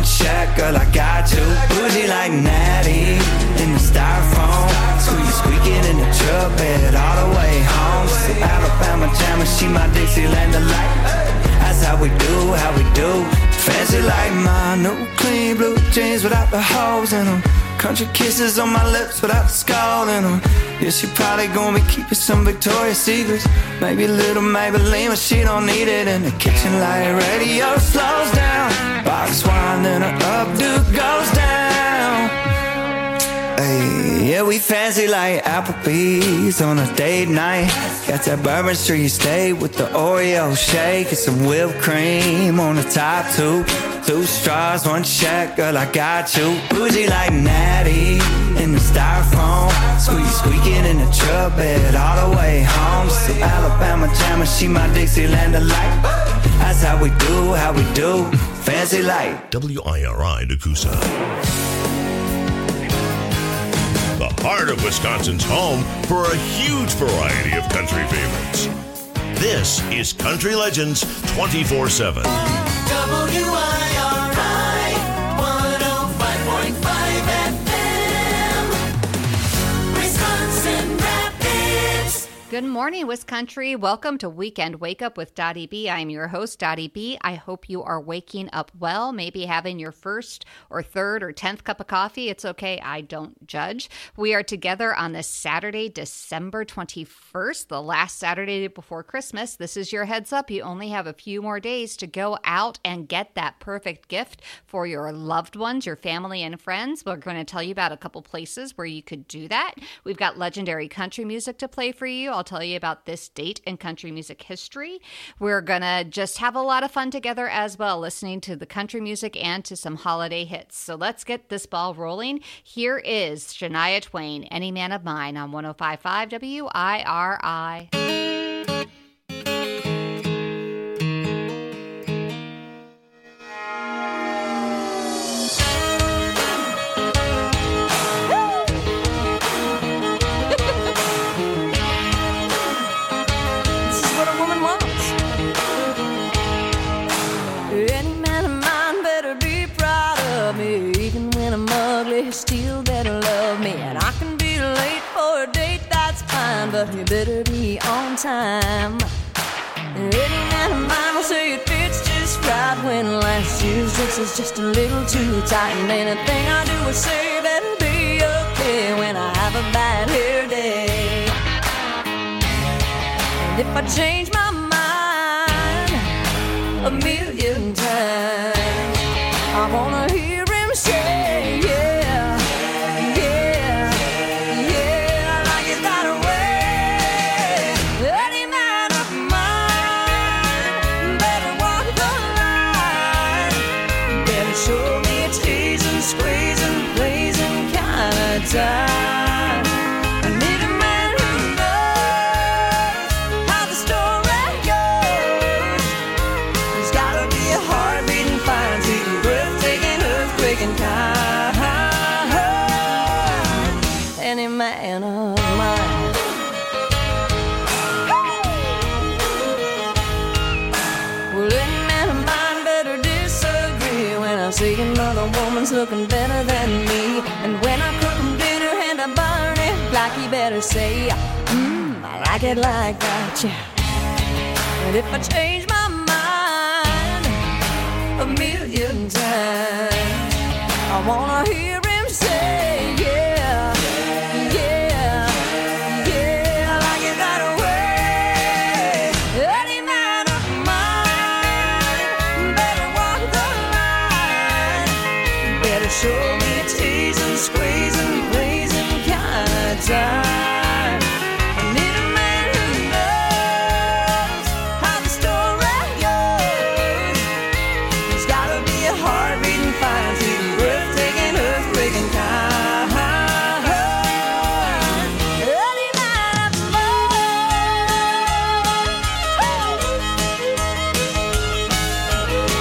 check, girl, I got you. Bougie like Natty in the styrofoam. Squeaking in the truck bed all the way home. So Alabama jammer, she my Dixieland delight. That's how we do. Fancy like my new clean blue jeans without the holes in them. Country kisses on my lips without the skull in them. Yeah, she probably gonna be keeping some Victoria's Secrets. Maybe a little Maybelline, but she don't need it. In the kitchen light radio slows down. Box wine, then her updo goes down. Hey, yeah, we fancy like Applebee's on a date night. Got that Bourbon Street steak with the Oreo shake and some whipped cream on the top two. Two straws, one check, girl, I got you. Bougie like Natty in the styrofoam. Squeaking in the truck bed all the way home. So Alabama jammer, she my Dixieland delight. That's how we do. Fancy like WIRI Nakusa. The heart of Wisconsin's home for a huge variety of country favorites. This is Country Legends 24/7. WIRI 105.5 FM, Wisconsin Rapids. Good morning, Wiscountry. Welcome to Weekend Wake Up with Dottie B. I'm your host, Dottie B. I hope you are waking up well, maybe having your first or third or 10th cup of coffee. It's okay. I don't judge. We are together on this Saturday, December 21st, the last Saturday before Christmas. This is your heads up. You only have a few more days to go out and get that perfect gift for your loved ones, your family and friends. We're going to tell you about a couple places where you could do that. We've got legendary country music to play for you. I'll tell you about this date in country music history. We're going to just have a lot of fun together as well, listening to the country music and to some holiday hits. So let's get this ball rolling. Here is Shania Twain, Any Man of Mine on 105.5 WIRI. Still better love me, and I can be late for a date, that's fine, but you better be on time. Any man of mine will say it fits just right when last year's dress is just a little too tight, and anything I do or say better be okay when I have a bad hair day. And if I change my mind a million times, I wanna hear him say, yeah. I need a man who knows how the story goes. There's gotta be a heartbeat fine, sweet, breathtaking, earthquaking kind. Any man of mine. Well, any man of mine better disagree when I see another woman's looking better than me, and when I cook burn it like you better say, I like it like that, yeah. And if I change my mind a million times, I wanna hear him say, yeah, yeah, yeah, I like it that way. Any man of mine better walk the line, better show me a tease and squeeze and time. I need a man who knows how the story goes. There's gotta be a heartbeat and fine, sweet, breathtaking, earthquaking kind. Any man of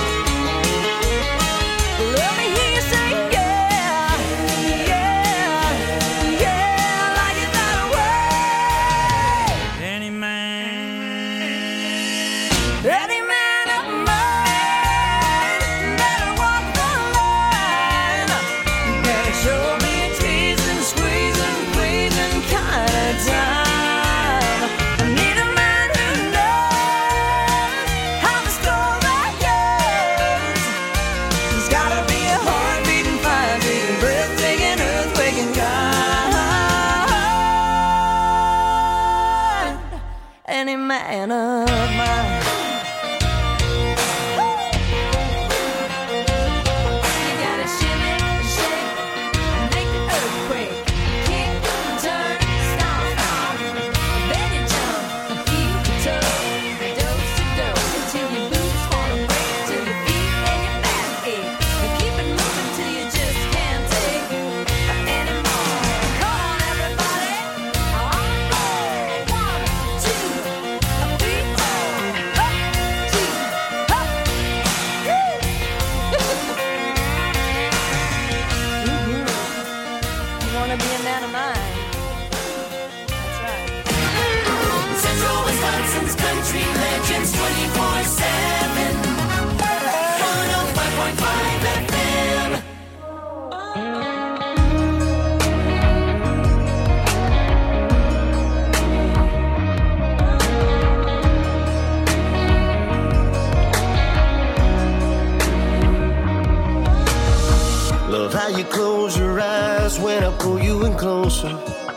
mine. Let me hear you say, yeah, yeah. There's gotta be a heart-beating, fire-beating, breathtaking, earthquaking God. Any man of mine. Love how you close your eyes when I pull you in closer.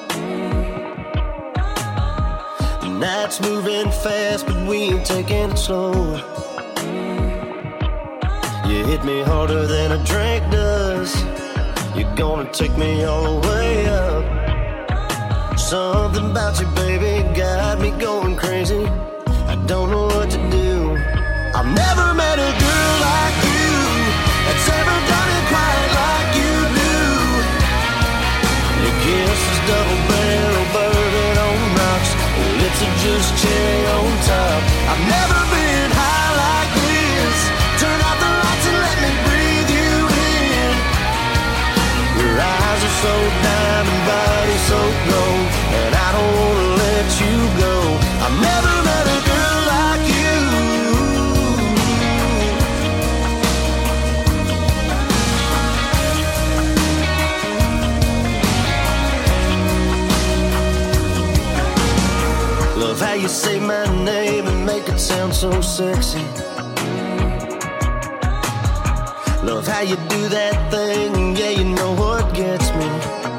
The night's moving fast, but we ain't taking it slower. You hit me harder than a drink does. You're gonna take me all the way up. Something about you, baby, got me going crazy. I don't know what to do. I've never met a girl like you that's ever done it quite like you do. Your kiss is double barrel, bourbon on rocks. Your lips are just cherry on top. I've never been high like this. Turn out the lights and let me breathe you in. Your eyes are so diamond, body so gold, and I don't wanna let you go. I've never met a girl like you. Love how you say my name and make it sound so sexy. Love how you do that thing, yeah, you know what gets me.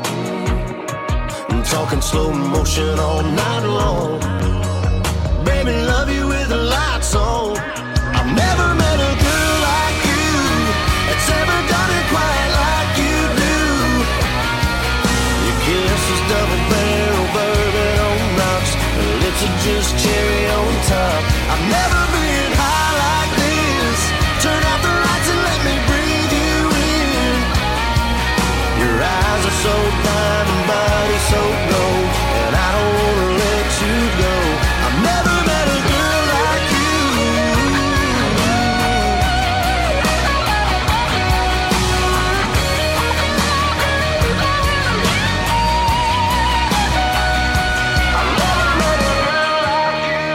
I'm talking slow motion all night long. Baby, love you with the lights on. I've never met a girl like you that's ever done it quite like you do. Your kiss is double barrel, bourbon on rocks. Your lips are just cherry on top. I've never been high like this. Turn out the lights and let me breathe you in. Your eyes are so diamond, body so gold, and I don't wanna let you go. I've never met a girl like you. I've never met a girl like you.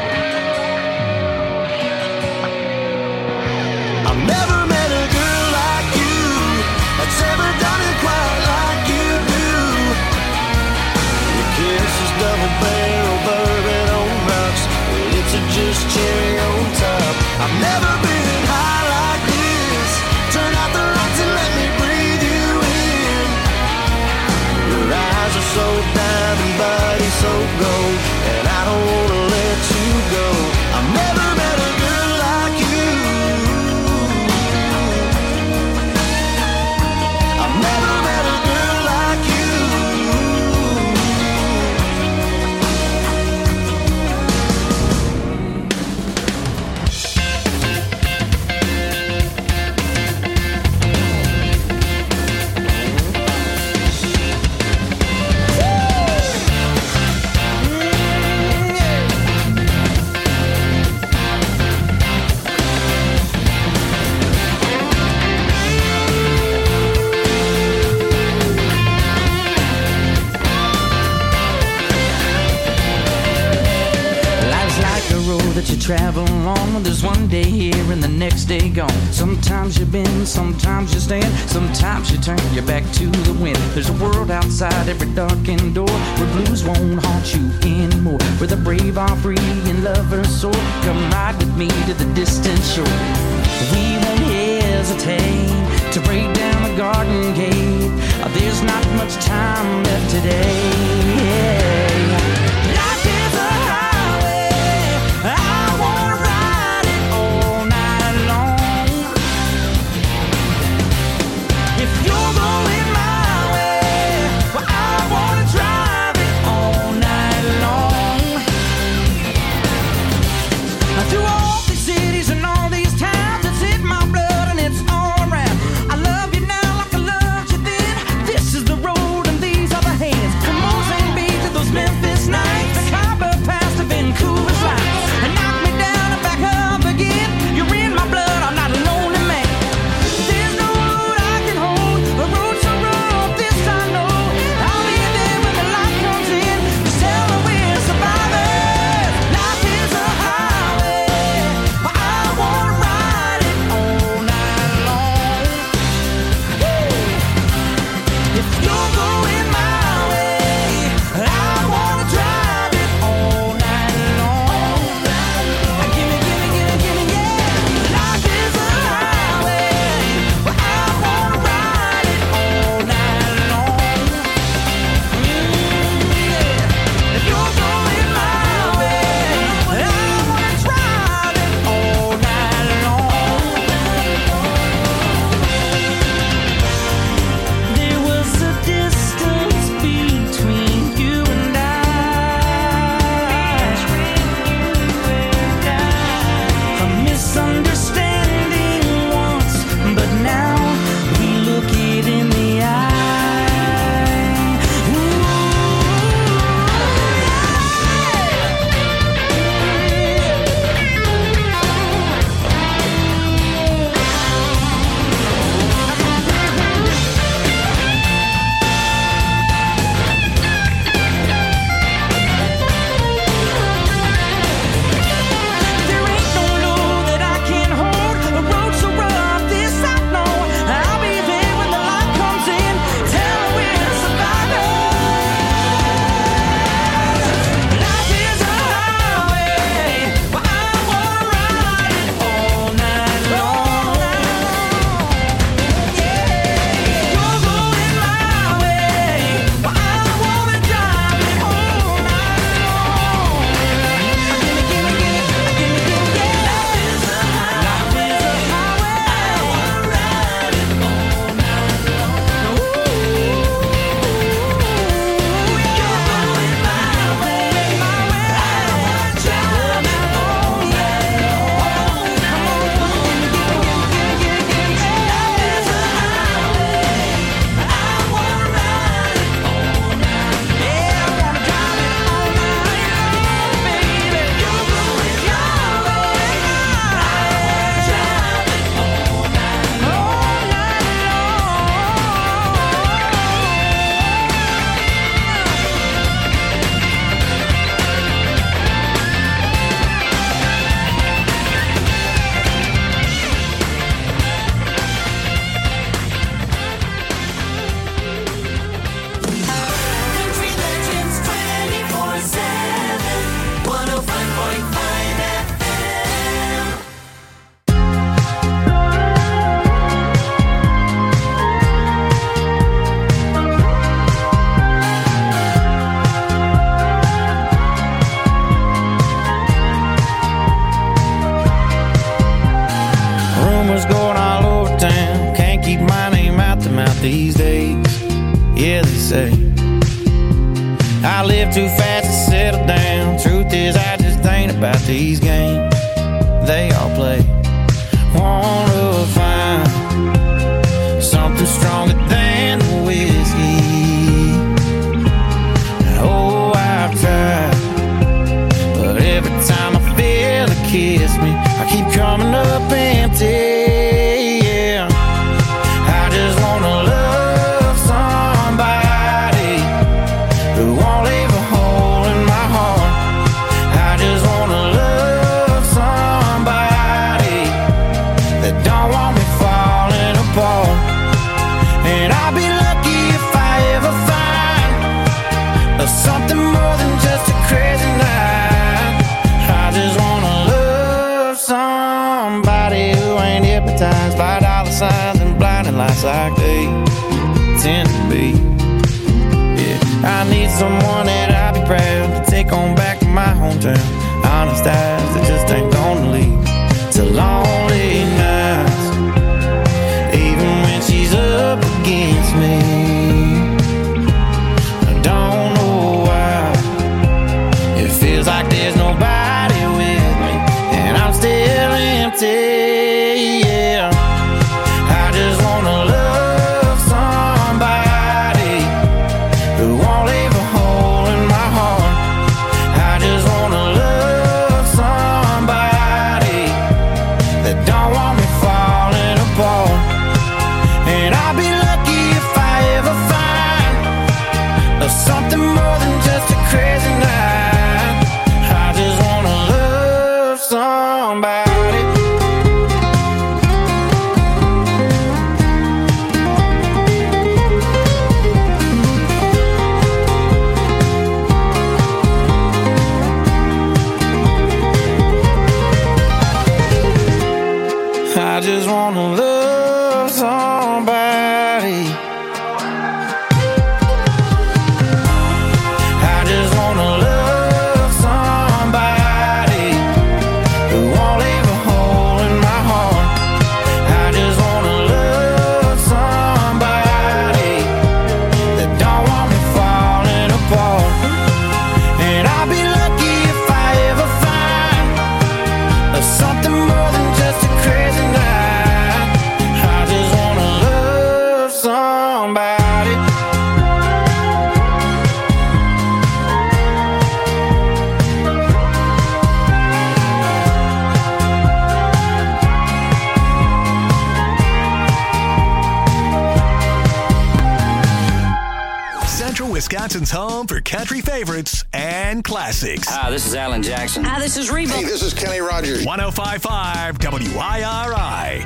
I've never met a girl like you that's ever done it quite like you do. Your kiss is double barrel, bourbon on rocks. Your lips are just cherry on top. I've never been high like this. Turn out the lights and let me breathe you in. Your eyes are so diamond, body so gold, and I don't wanna let you go. I've never met a girl like you. I've never met a girl like you. Life's like a road that you travel on. There's one day here and the next day gone. Sometimes you bend, sometimes you stand, sometimes you turn your back to the wind. There's a world outside every darkened door where blues won't haunt you anymore, where the brave are free and lovers soar. Come ride with me to the distant shore. We won't hesitate him out these days. Yeah, they say I live too fast to settle down. Truth is, I just ain't about these games they all play. Wanna find something stronger than the whiskey. Oh, I've tried, but every time I feel it kiss me, I keep coming up empty. Yeah, I just wanna love somebody who won't leave a hole in my heart. I just wanna love somebody that don't want me falling apart. And I'll be lucky if I ever find something more than just a crazy night. I just wanna love somebody who ain't hypnotized by dollar signs and blinding lights like they tend to be. Yeah, I need someone that I'll be proud to take on back to my hometown. Honest eyes that just ain't gonna lead to lonely nights, even when she's up against me. I don't know why it feels like there's nobody with me, and I'm still empty. Yeah, I just wanna love somebody who won't leave a hole in my heart. I just wanna love somebody that don't want me falling apart. And I'll be lucky if I ever find something more than just a crazy night. I just wanna love somebody. I just wanna love somebody. I just wanna love somebody who won't leave a hole in my heart. I just wanna love somebody that don't want me falling apart. And I'll be lucky if I ever find something more than just a crazy night. I just wanna love somebody. Central Wisconsin's home for country favorites and classics. Hi, this is Alan Jackson. Hi, this is Reba. Hey, this is Kenny Rogers. 105.5 WIRI.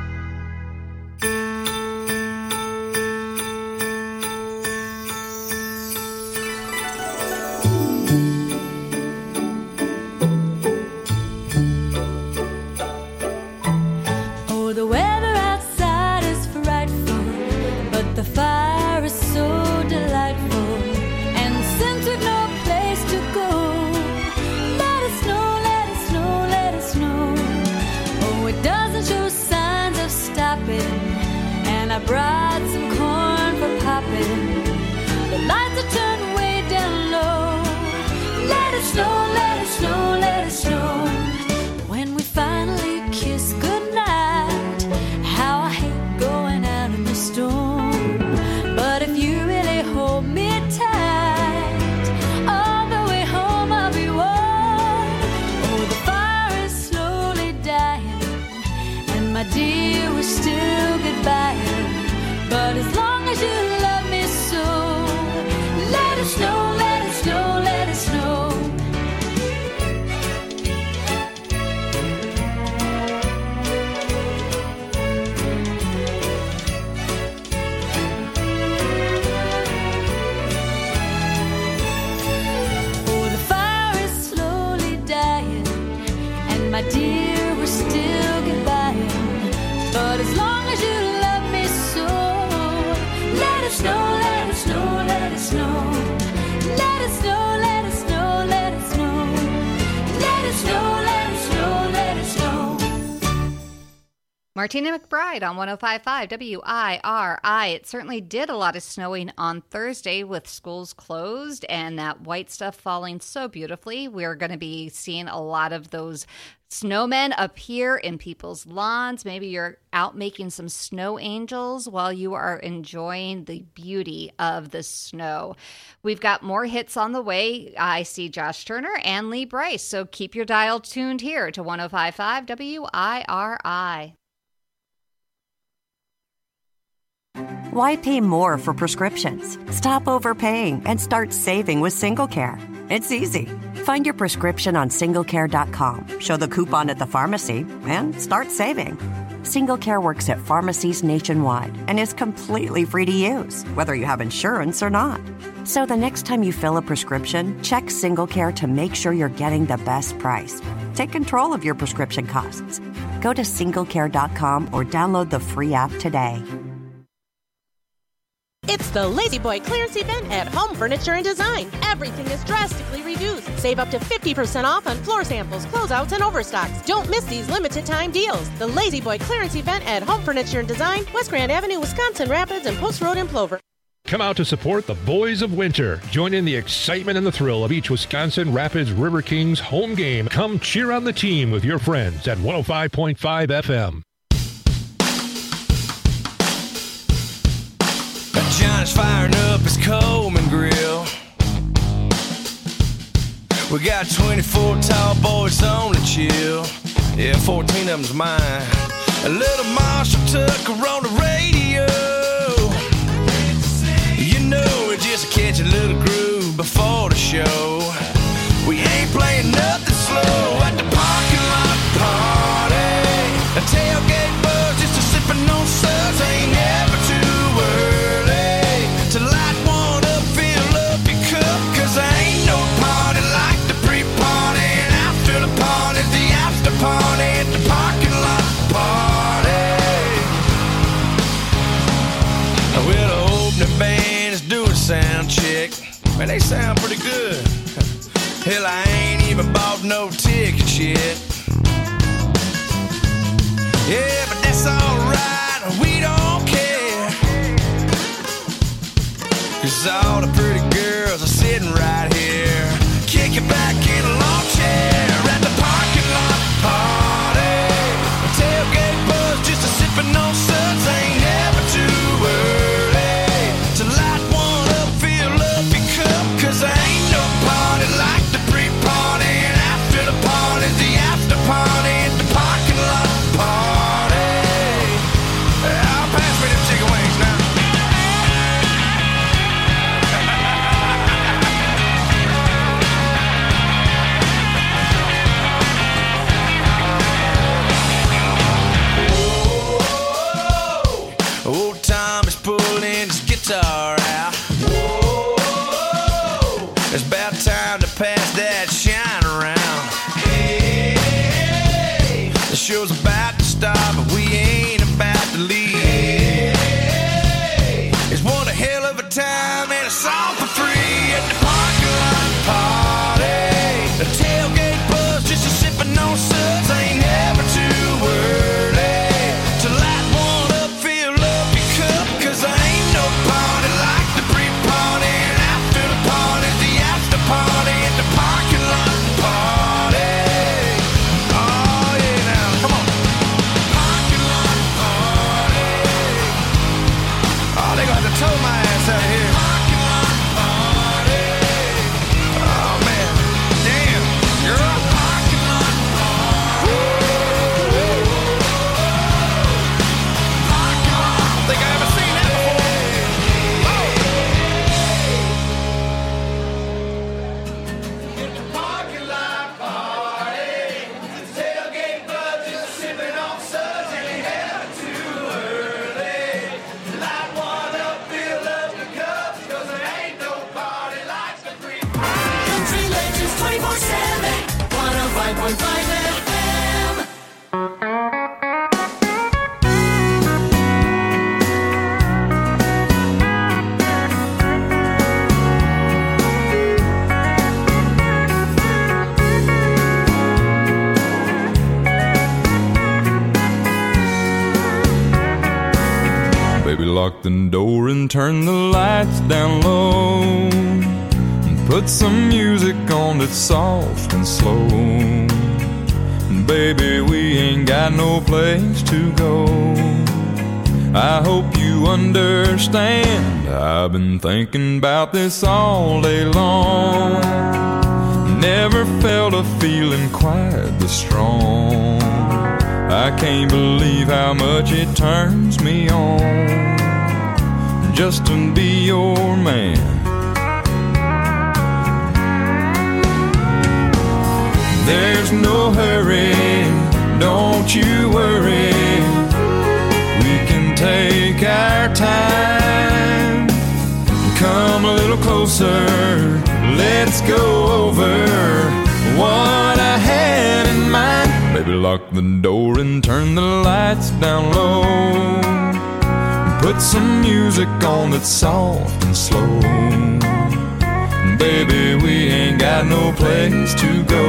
Oh, the weather outside is frightful, but the fire is so delightful. And since we've no place to go, let it snow, let it snow, let it snow. Oh, it doesn't show signs of stopping, and I brought some corn for popping. The lights are turned way down low. Let it snow, let it snow, let it snow. When we finally kiss goodnight, how I hate going out in the storm. But if you really hold me tight, all the way home I'll be warm. Oh, the fire is slowly dying, and my dear, we're still goodbying. But as long as you love me so, let it snow, let it snow, let it snow. Oh, the fire is slowly dying, and my dear, we're still goodbying. But as long as you love me so, let it snow, let it snow, let it snow. Let it snow, let it snow, let it snow. Let it snow, let it snow, let it snow. Martina McBride on 105.5 WIRI. It certainly did a lot of snowing on Thursday with schools closed and that white stuff falling so beautifully. We're going to be seeing a lot of those snowmen appear in people's lawns. Maybe you're out making some snow angels while you are enjoying the beauty of the snow. We've got more hits on the way. I see Josh Turner and Lee Bryce, so keep your dial tuned here to 105.5 WIRI. Why pay more for prescriptions? Stop overpaying and start saving with SingleCare. It's easy. Find your prescription on singlecare.com, show the coupon at the pharmacy, and start saving. SingleCare works at pharmacies nationwide and is completely free to use, whether you have insurance or not. So the next time you fill a prescription, check SingleCare to make sure you're getting the best price. Take control of your prescription costs. Go to singlecare.com or download the free app today. It's the Lazy Boy clearance event at Home Furniture and Design. Everything is drastically reduced. Save up to 50% off on floor samples, closeouts, and overstocks. Don't miss these limited time deals. The Lazy Boy clearance event at Home Furniture and Design, West Grand Avenue, Wisconsin Rapids, and Post Road in Plover. Come out to support the Boys of Winter. Join in the excitement and the thrill of each Wisconsin Rapids River Kings home game. Come cheer on the team with your friends at 105.5 FM. John's firing up his Coleman grill. We got 24 tall boys on the chill. Yeah, 14 of them's mine. A little Marshall Tucker on the radio. You know, we just catch a little groove before the show. We ain't playing nothing slow at the parking lot party. A tailgate buzz just a sipping on suds. Ain't never too early to light one up, fill up your cup. Cause there ain't no party like the pre-party. And after the party's the after party at the parking lot party. Well, the opening band is doing sound check. Man, they sound pretty good. Hell, I ain't even bought no tickets yet. Yeah, but that's alright, we don't care. Cause all the pretty girls are sitting right here, kicking back in a lawn chair at the parking lot party. A tailgate buzz just a sipping on suds. Ain't never too early to light one up, fill up your cup. Cause there ain't no party like the pre-party. And after the party's the after party at the parking lot party. I'll pass me them chicken wings now. Old Tom is pulling his guitar out. It's about time to pass that shine around. The show's about to start, but we ain't about to leave. It's one a hell of a time and a song for free at the parking lot party. The tailgate buzz just a sipping on suds. Ain't never too early to light one up, fill up your cup. Cause there ain't no party like the pre Baby, lock the door and turn the lights down low, and put some music on that's soft and slow. And baby, we ain't got no place to go. I hope you understand, I've been thinking about this all day long. Never felt a feeling quite this strong. I can't believe how much it turns me on just to be your man. There's no hurry, don't you worry. We can take our time. Come a little closer, let's go over what I had in mind. Baby, lock the door and turn the lights down low, put some music on that's soft and slow. Baby, we ain't got no place to go.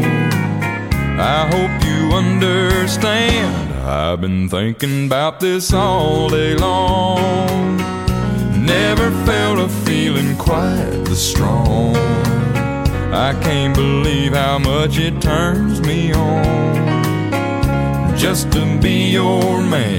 I hope you understand, I've been thinking about this all day long. Never felt a feeling quite this strong. I can't believe how much it turns me on just to be your man.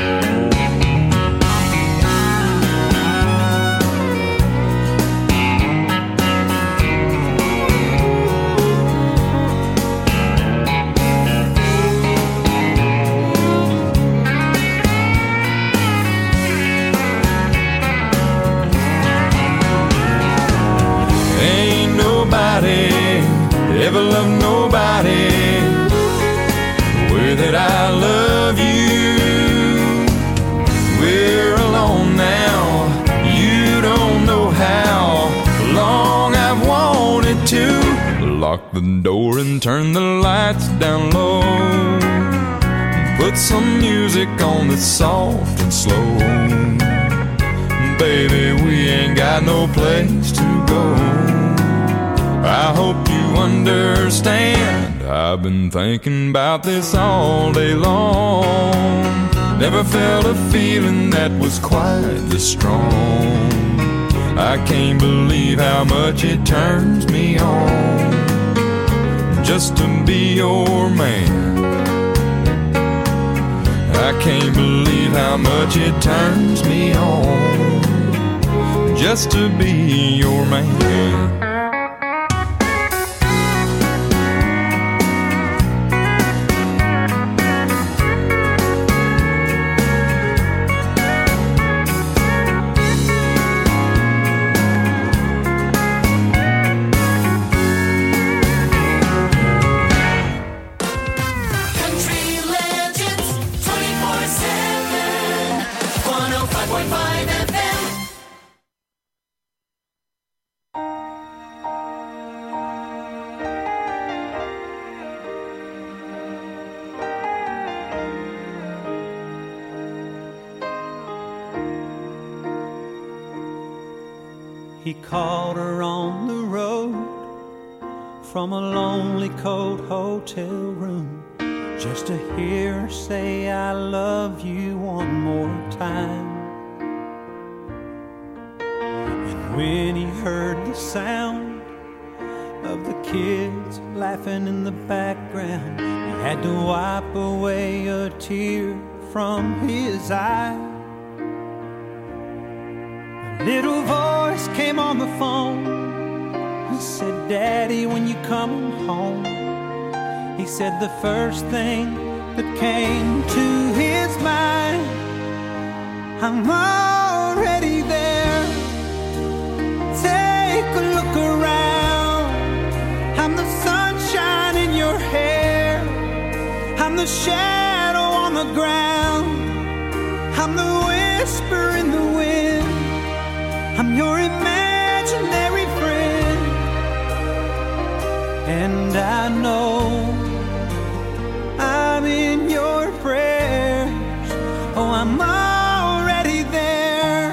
Ever love nobody the way that I love you. We're alone now, you don't know how long I've wanted to. Lock the door and turn the lights down low, put some music on that's soft and slow. Baby, we ain't got no place to go. I hope you understand, I've been thinking about this all day long. Never felt a feeling that was quite this strong. I can't believe how much it turns me on just to be your man. I can't believe how much it turns me on just to be your man. He called her on the road from a lonely, cold hotel room just to hear her say, I love you one more time. And when he heard the sound of the kids laughing in the background, he had to wipe away a tear from his eye. A little voice came on the phone. He said, Daddy, when you coming home? He said the first thing that came to his mind, I'm already there. Take a look around. I'm the sunshine in your hair. I'm the shadow on the ground. I'm the whisper in the wind. I'm your imaginary friend. And I know I'm in your prayers. Oh, I'm already there.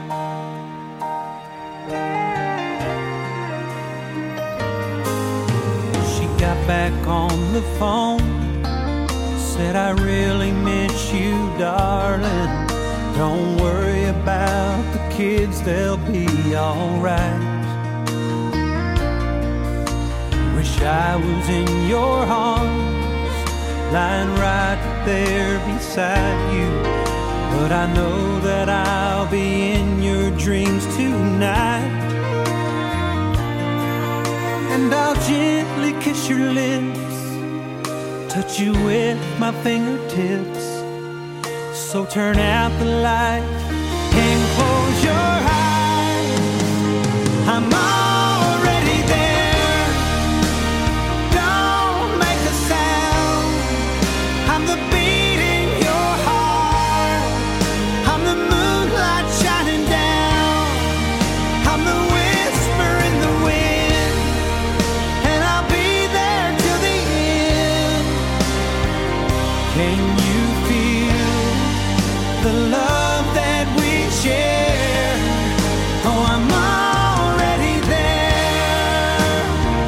She got back on the phone, said, I really miss you, darling. Don't worry about the kids, they'll be alright. Wish I was in your arms, lying right there beside you. But I know that I'll be in your dreams tonight. And I'll gently kiss your lips, touch you with my fingertips. So turn out the light and close your eyes. I'm already there. Don't make a sound. I'm the beat in your heart. I'm the moonlight shining down. I'm the whisper in the wind. And I'll be there till the end. Can you feel the love that we share? Oh, I'm already there.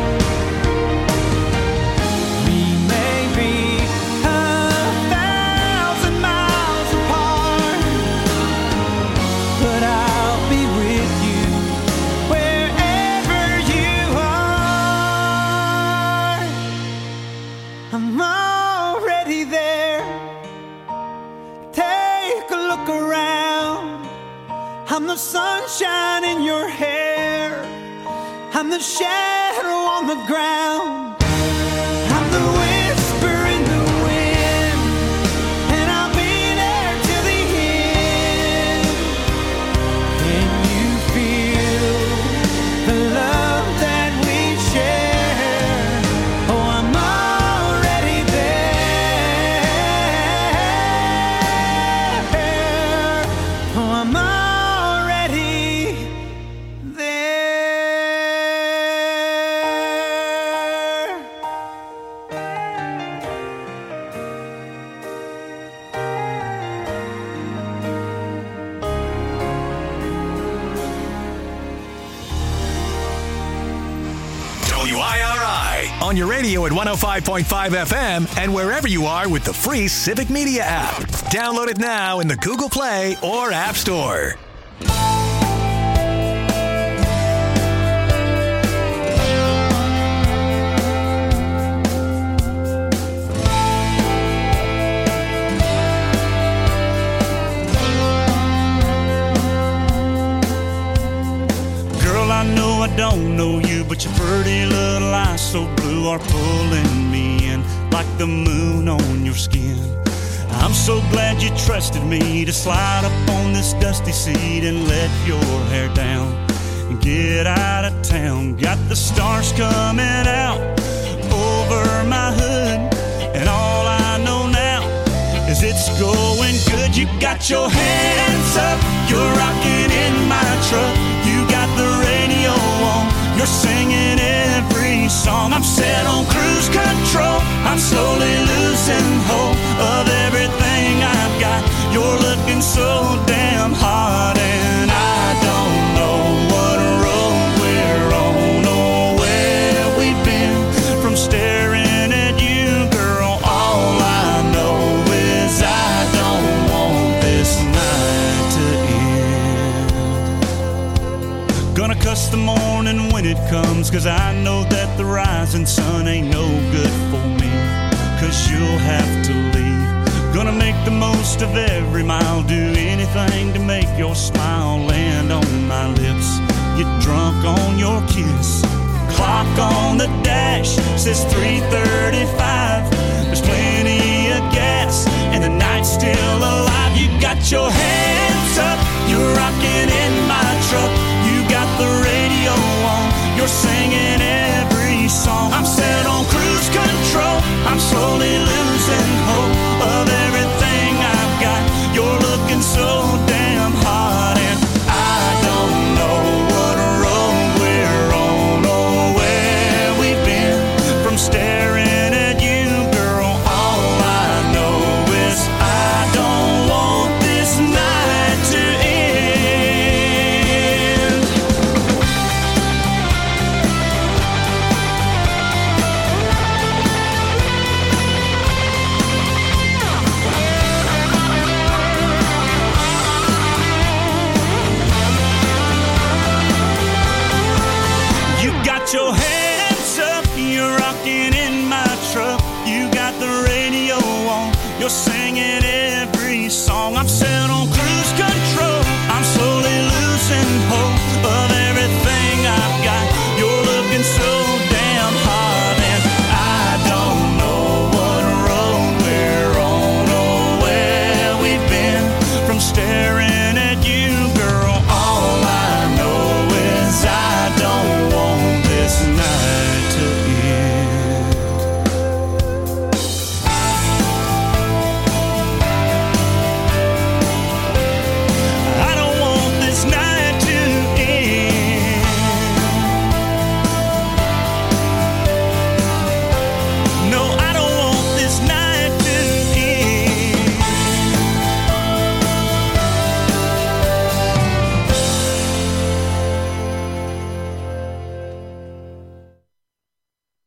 We may be 1,000 miles apart, but I'll be with you wherever you are. I'm already there. Take a look around. I'm the sunshine in your hair. I'm the shadow on the ground. I'm the whisper in the wind. And I'll be there till the end. Can you feel the love that we share? Oh, I'm already there. Oh, I'm already there. WIRI on your radio at 105.5 FM and wherever you are with the free Civic Media app. Download it now in the Google Play or App Store. Girl, I know I don't know you, but your pretty little eyes so blue are pulling me in like the moon on your skin. I'm so glad you trusted me to slide up on this dusty seat and let your hair down and get out of town. Got the stars coming out over my hood, and all I know now is it's going good. You got your hands up, you're rocking in my truck. You got the radio on, you're singing every song. I'm set on cruise control, I'm slowly losing hope of everything I've got. You're looking so damn hot, and I don't know what road we're on or where we've been. From staring at you, girl, all I know is I don't want this night to end. Gonna cuss the morning when it comes, 'cause I know that the rising sun ain't no good for me, 'cause you'll have to leave. Gonna make the most of every mile, do anything to make your smile land on my lips. Get drunk on your kiss. Clock on the dash says 3:35. There's plenty of gas and the night's still alive. You got your hands up, you're rocking in my truck. You got the radio on, you're singing every song. I'm set on cruise control, I'm slowly losing hope of everything I've got. You're looking so damn hot, and I don't know what road we're on or where we've been. From staring at you, girl, all I know is I don't want this night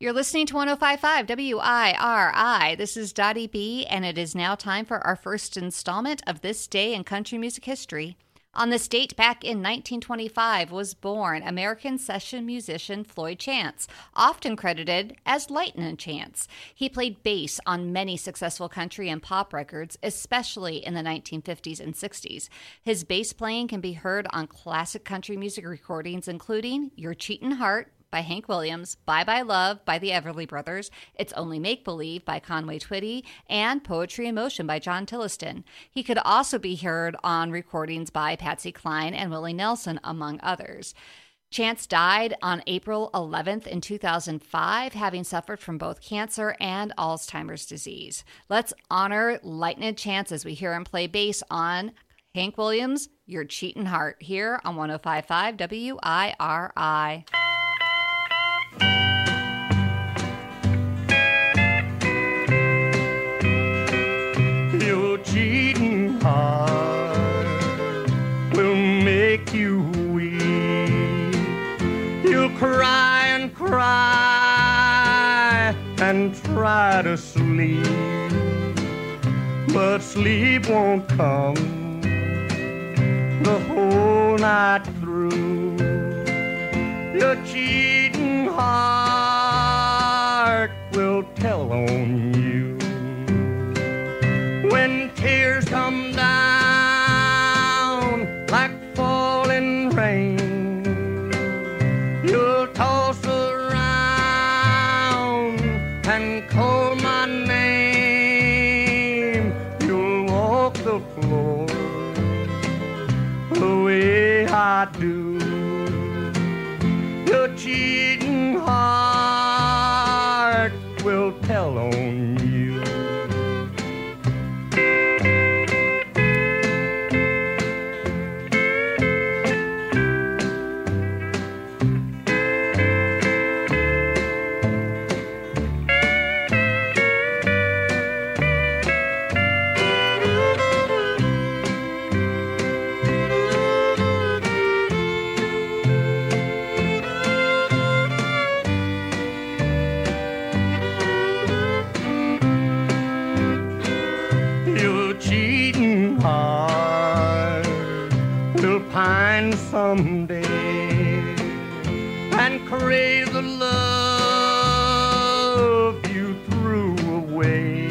You're listening to 105.5 WIRI. This is Dottie B, and it is now time for our first installment of This Day in Country Music History. On this date, back in 1925, was born American session musician Floyd Chance, often credited as Lightnin' Chance. He played bass on many successful country and pop records, especially in the 1950s and 60s. His bass playing can be heard on classic country music recordings, including Your Cheatin' Heart by Hank Williams, Bye Bye Love by the Everly Brothers, It's Only Make Believe by Conway Twitty, and Poetry in Motion by John Tillotson. He could also be heard on recordings by Patsy Cline and Willie Nelson, among others. Chance died on April 11th in 2005, having suffered from both cancer and Alzheimer's disease. Let's honor Lightnin' Chance as we hear him play bass on Hank Williams' Your Cheatin' Heart here on 105.5 WIRI. Your cheating heart will make you weep. You'll cry and cry and try to sleep, but sleep won't come the whole night through. Your cheating heart will tell on you. When tears come down like falling rain, you'll toss around and call my name. You'll walk the floor the way I do. Your cheating heart will tell on you. Someday and crave the love you threw away.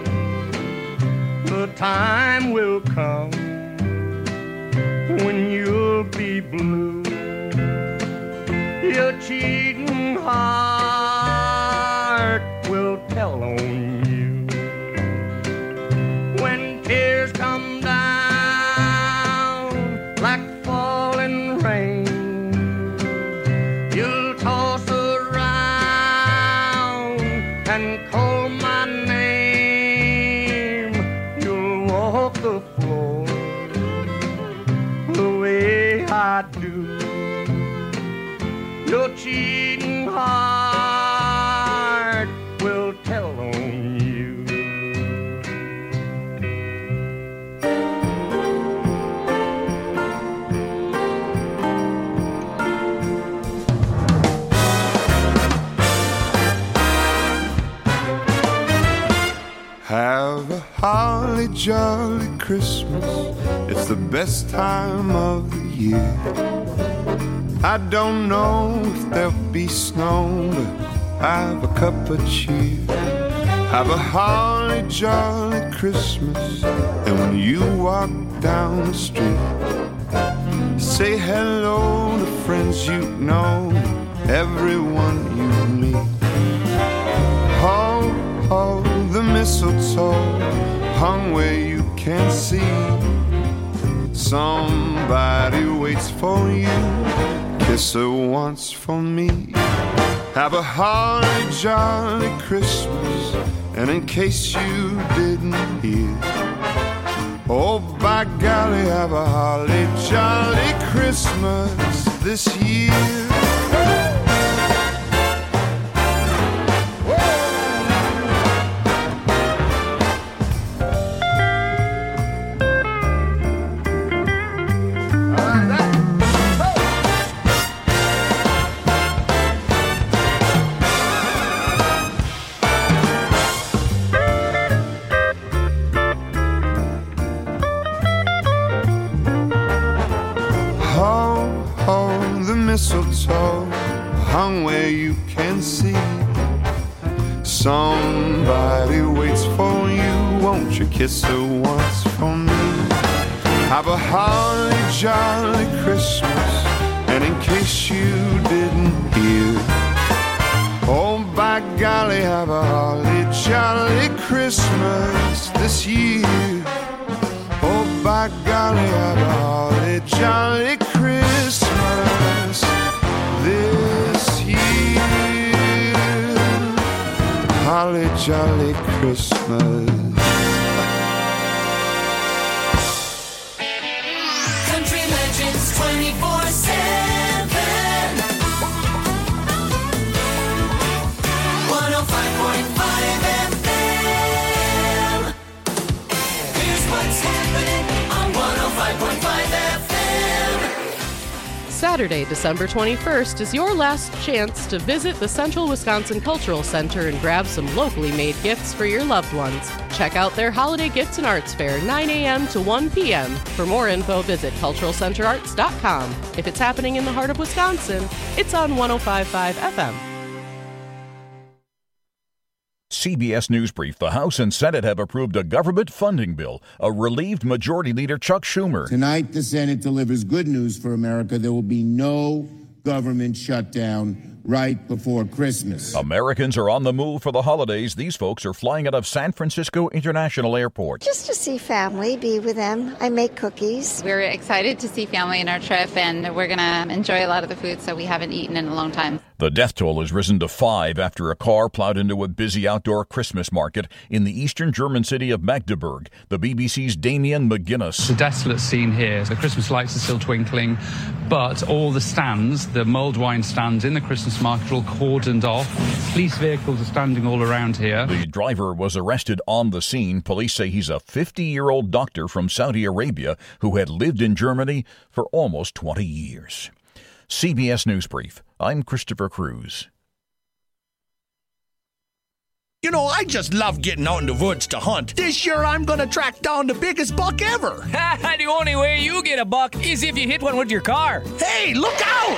The time will come when you'll be blue. Your cheating heart will tell on you. When tears come down like rain, you'll toss around and call my name. You'll walk the floor the way I do. Your cheating heart will tell on you. Have a holly jolly Christmas. It's the best time of the year. I don't know if there'll be snow, but have a cup of cheer. Have a holly jolly Christmas. And when you walk down the street, say hello to friends you know, everyone you meet. Ho, ho, the mistletoe hung where you can't see. Somebody waits for you, kiss her once for me. Have a holly jolly Christmas. And in case you didn't hear, oh by golly, have a holly jolly Christmas this year. mistletoe hung where you can see. Somebody waits for you, won't you kiss her once for me? Have a holly jolly Christmas, and in case you didn't hear, oh by golly, have a holly jolly Christmas this year. Oh by golly, have a holly jolly Christmas this year. Holly jolly Christmas. Country Legends 24/7. 105.5 FM. Here's what's happening on 105.5 FM. Saturday, December 21st is your last chance to visit the Central Wisconsin Cultural Center and grab some locally made gifts for your loved ones. Check out their Holiday Gifts and Arts Fair, 9 a.m. to 1 p.m. For more info, visit culturalcenterarts.com. If it's happening in the heart of Wisconsin, it's on 105.5 FM. CBS News Brief. The House and Senate have approved a government funding bill. A relieved Majority Leader Chuck Schumer. Tonight, the Senate delivers good news for America. There will be no government shutdown right before Christmas. Americans are on the move for the holidays. These folks are flying out of San Francisco International Airport. Just to see family, be with them. I make cookies. We're excited to see family in our trip, and we're going to enjoy a lot of the food, so we haven't eaten in a long time. The death toll has risen to 5 after a car plowed into a busy outdoor Christmas market in the eastern German city of Magdeburg. The BBC's Damien McGuinness. It's a desolate scene here. The Christmas lights are still twinkling, but all the stands, the mulled wine stands in the Christmas market, are all cordoned off. Police vehicles are standing all around here. The driver was arrested on the scene. Police say he's a 50-year-old doctor from Saudi Arabia who had lived in Germany for almost 20 years. CBS News Brief. I'm Christopher Cruz. You know, I just love getting out in the woods to hunt. This year, I'm going to track down the biggest buck ever. The only way you get a buck is if you hit one with your car. Hey, look out!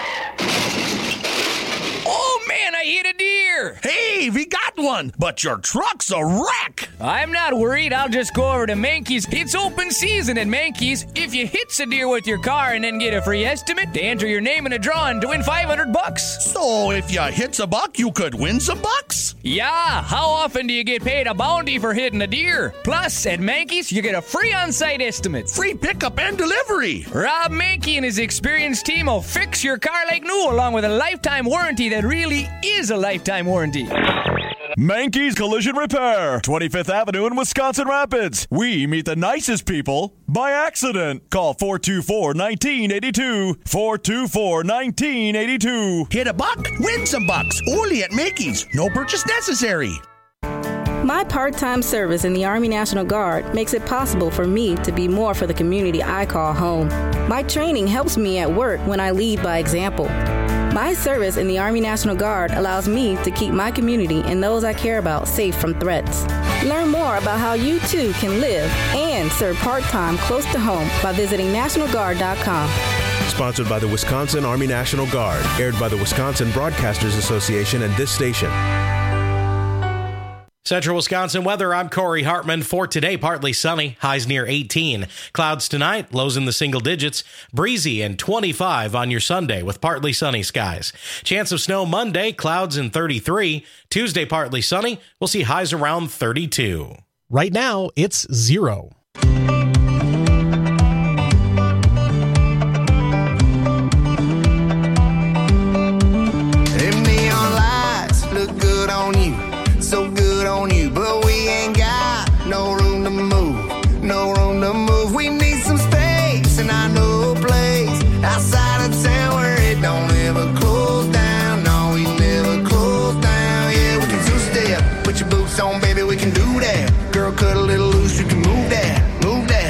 Oh, man, I hit a deer. Hey, we got one, but your truck's a wreck. I'm not worried. I'll just go over to Mankey's. It's open season at Mankey's. If you hit a deer with your car and then get a free estimate, they enter your name in a drawing to win $500. So if you hit a buck, you could win some bucks? Yeah, how often do you get paid a bounty for hitting a deer? Plus, at Mankey's, you get a free on-site estimate. Free pickup and delivery. Rob Mankey and his experienced team will fix your car like new, along with a lifetime warranty that really is a lifetime warranty. Mankey's Collision Repair, 25th Avenue in Wisconsin Rapids. We meet the nicest people by accident. Call 424-1982. 424-1982. Hit a buck, win some bucks. Only at Mankey's. No purchase necessary. My part-time service in the Army National Guard makes it possible for me to be more for the community I call home. My training helps me at work when I lead by example. My service in the Army National Guard allows me to keep my community and those I care about safe from threats. Learn more about how you too can live and serve part-time close to home by visiting NationalGuard.com. Sponsored by the Wisconsin Army National Guard. Aired by the Wisconsin Broadcasters Association and this station. Central Wisconsin weather, I'm Corey Hartman. For today, partly sunny, highs near 18. Clouds tonight, lows in the single digits. Breezy and 25 on your Sunday with partly sunny skies. Chance of snow Monday, clouds and 33. Tuesday, partly sunny, we'll see highs around 32. Right now, it's 0. Them neon lights look good on you. So good on you, but we ain't got no room to move, no room to move. We need some space, and I know a place outside of town where it don't ever close down. No, we never close down. Yeah, we can two-step, put your boots on, baby, we can do that. Girl, cut a little loose, you can move that, move that.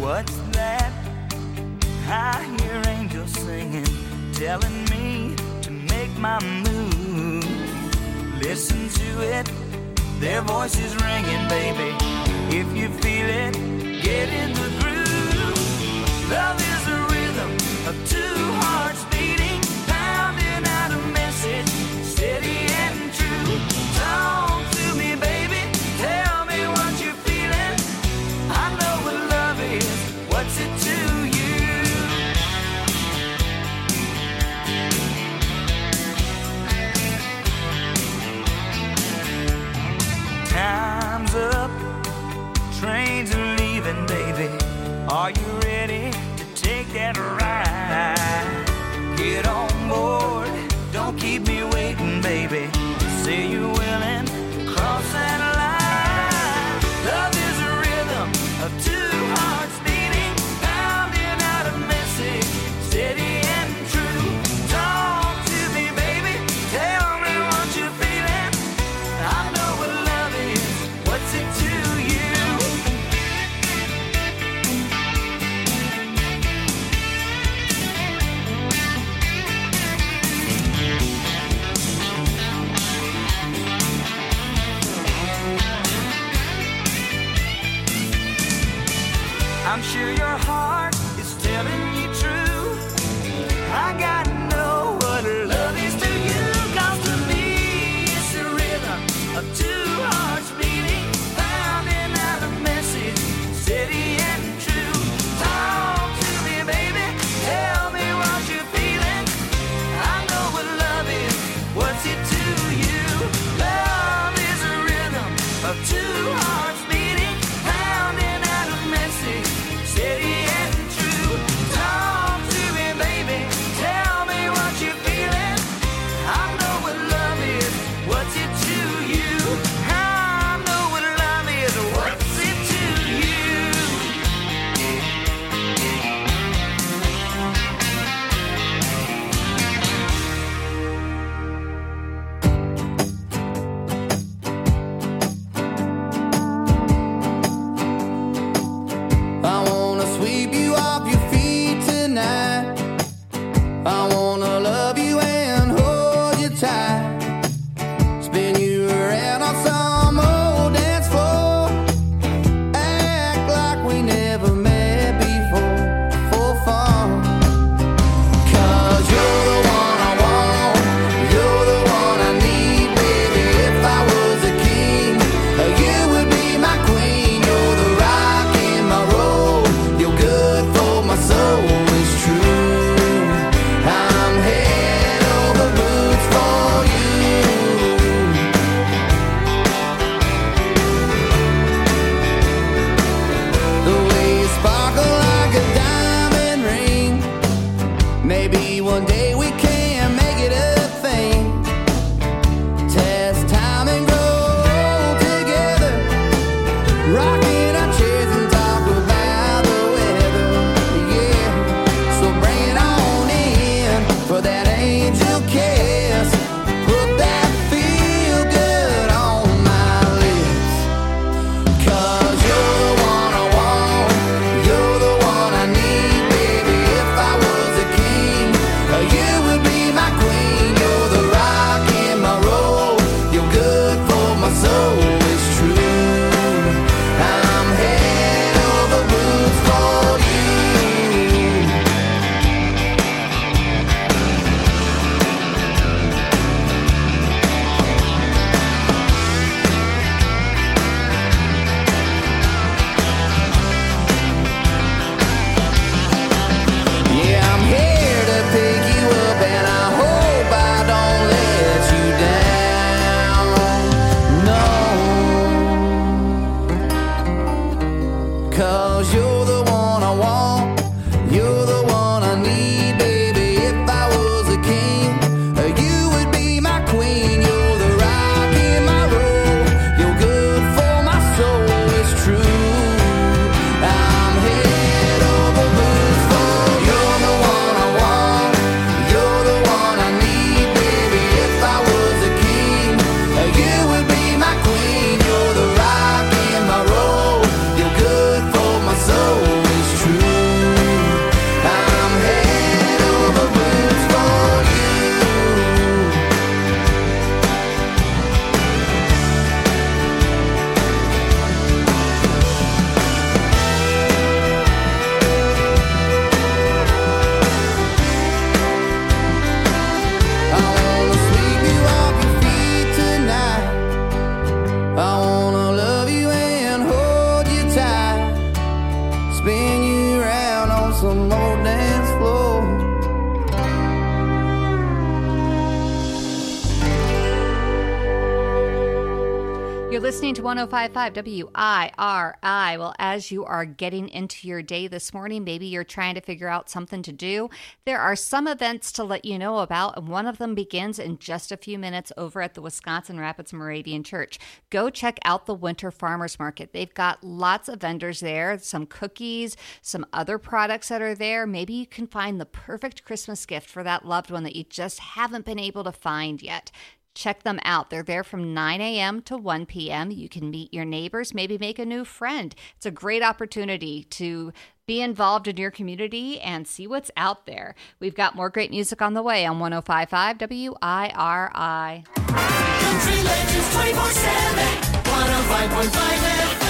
What's that? I hear angels singing, telling me to make my move. Listen to it, their voices ringing, baby. If you feel it, get in the groove. Love is a rhythm of two hearts beating, pounding out a message, steady and true. Talk to me, baby, tell me what you're feeling. I know what love is, what's it to you? Time's up, trains are leaving, baby. Are you ready to take that ride? Get on board, don't keep me waiting, baby. Say you're willing to cross that line. Love is a rhythm of two hearts beating, pounding out a message, steady and true. Talk to me, baby, tell me what you're feeling. I know what love is, what's it to you? I'm sure your heart is telling you true. I gotta know what love is to you. 'Cause to me it's a rhythm of two hearts beating, pounding out a message, steady and true. Talk to me, baby, tell me what you're feeling. I know what love is, what's it to you? Love is a rhythm of two hearts beating, pounding out a message, steady and true. Talk to me, baby, tell me what you're feeling. I know what love is, what's it to you? I know what love is, what's it to you? I wanna sweep you off your feet tonight. I wanna love you and hold you tight. Spin you around on some old dance floor. Act like we never met before, for fun. 'Cause you're the one I want, you're the one I need, baby. If I was a king, you would be my queen. You're the rock in my road, you're good for my soul, it's true. I'm head over boots for you. The way you sparkle like a diamond ring. Maybe one day we can make it a thing. Test time and grow together. Rocking our chairs and talk about the weather. Yeah, so bring it on in for that angel kiss. Put that feel good on my lips. 'Cause you're the one I want, you're the one I need, baby. If I was a king, you would be my queen. You're the rock in my road, you're good for my soul, it's true. I'm head over boots for you. Yeah, I'm here to pick you up, and I hope I don't let you down. No. 'Cause you're the one I want, you're the one I need, baby. If I was a king, you would be my queen. You're the rock in my road, you're good for my soul, it's true. I'm head over boots for you. You're the one I want, you're the one I need, baby. If I was a king, you would be my queen. You're the rock in my road, you're good for my soul, it's true. listening to 105.5 WIRI. Well, as you are getting into your day this morning, maybe you're trying to figure out something to do. There are some events to let you know about, and one of them begins in just a few minutes over at the Wisconsin Rapids Moravian Church. Go check out the Winter Farmers Market. They've got lots of vendors there, some cookies, some other products that are there. Maybe you can find the perfect Christmas gift for that loved one that you just haven't been able to find yet. Check them out. They're there from 9 a.m. to 1 p.m. You can meet your neighbors, maybe make a new friend. It's a great opportunity to be involved in your community and see what's out there. We've got more great music on the way on 105.5 WIRI. Country Legends 24/7, 105.5 FM.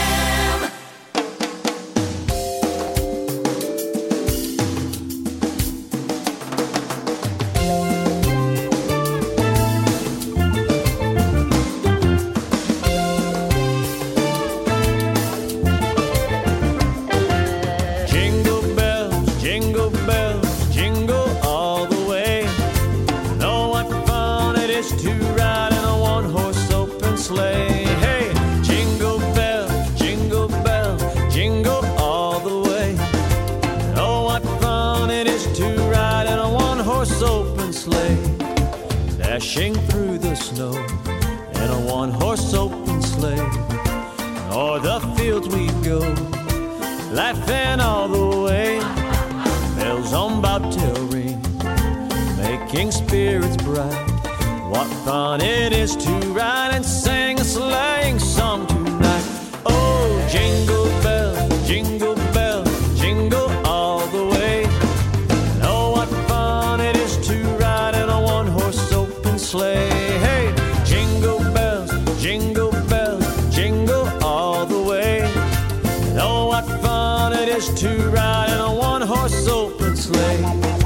Dashing through the snow in a one-horse open sleigh. O'er the fields we go, laughing all the way. Bells on bobtail ring, making spirits bright. What fun it is to ride and sing a sleighing song tonight. Oh, jingle bells, jingle bells, jingle all the way. Oh, what fun it is to ride in a one-horse open sleigh. Hey, jingle bells, jingle all the way. Oh, what fun it is to ride in a one-horse open sleigh.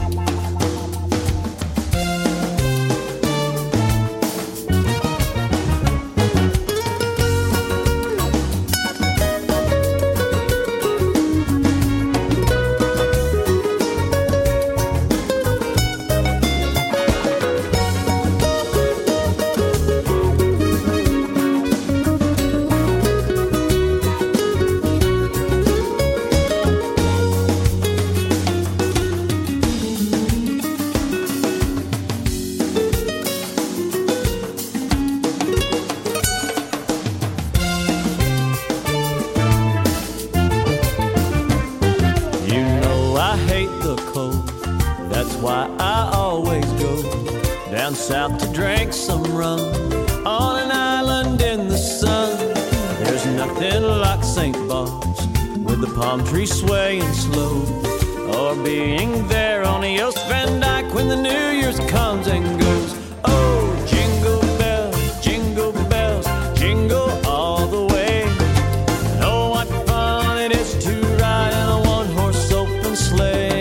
South to drink some rum on an island in the sun. There's nothing like St. Bart's with the palm trees swaying slow, or being there on the Oast Van Dyke when the New Year's comes and goes. Oh, jingle bells, jingle all the way. Oh, what fun it is to ride in a one-horse open sleigh.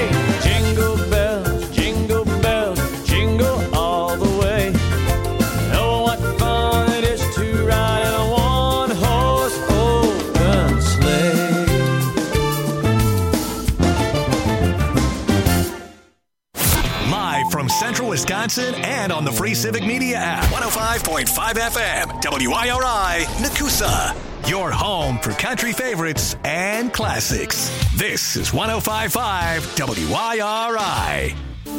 Central Wisconsin and on the free Civic Media app. 105.5 FM, WIRI, Nakusa. Your home for country favorites and classics. This is 105.5 WIRI.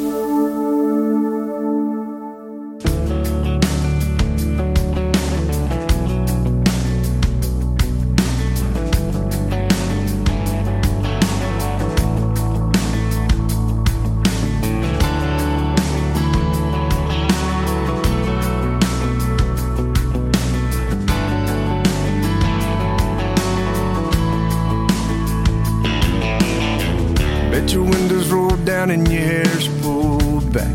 Your windows rolled down and your hair's pulled back,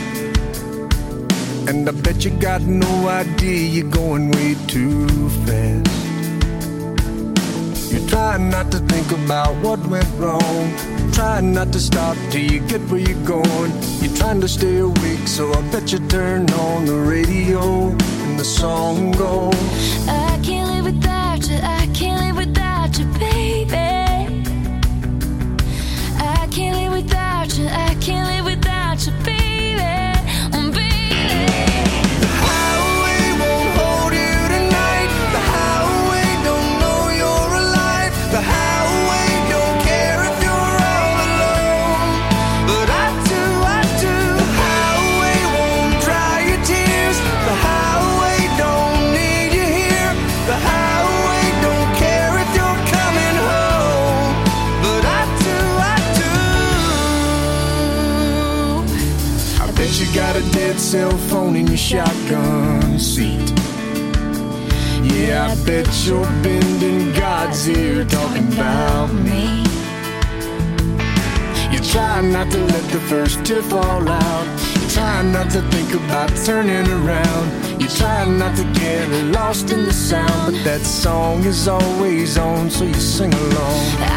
and I bet you got no idea you're going way too fast. You're trying not to think about what went wrong, trying not to stop till you get where you're going. You're trying to stay awake, so I bet you turn on the radio and the song goes, I can't live without you, I can't live without you, baby. I can't live without you, I can't live without you, baby, baby. The highway won't hold you tonight, the a dead cell phone in your shotgun seat. Yeah, I bet you're bending God's ear talking about me. You try not to let the first tear fall out. You try not to think about turning around. You try not to get lost in the sound, but that song is always on, so you sing along.